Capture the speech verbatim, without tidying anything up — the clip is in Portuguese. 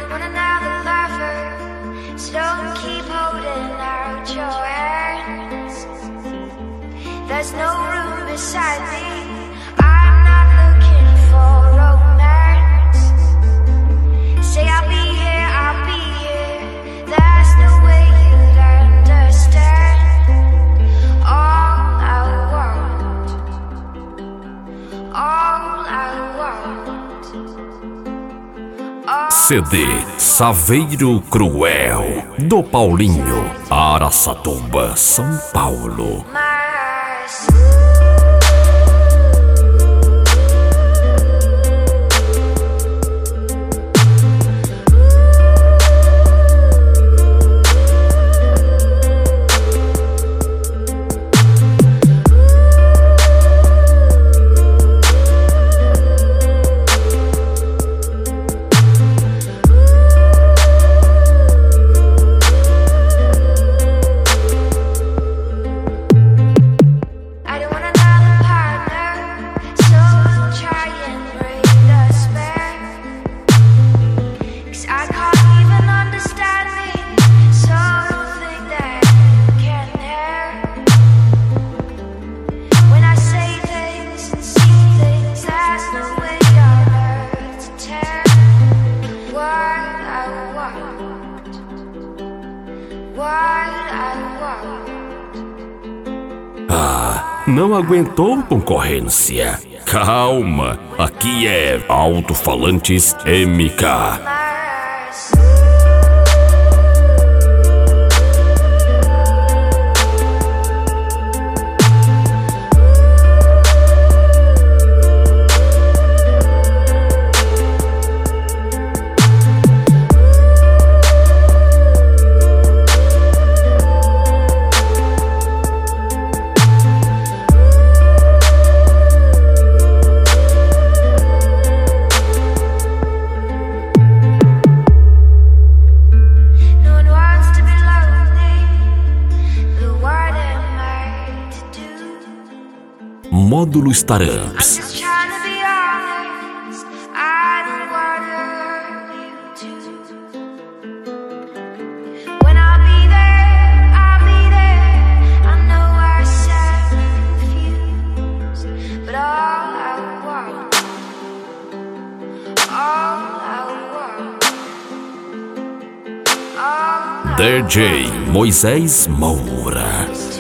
don't want another lover, so don't keep holding out your hands. There's no room beside me. I'm not looking for romance. Say I'll be here, I'll be here. There's no way you'd understand. All I want, all I want. All C D Saveiro Cruel, do Paulinho, Araçatuba, São Paulo. Ah, não aguentou concorrência? Calma, aqui é Alto-Falantes M K. Módulo Staramps. D J Moisés Moura.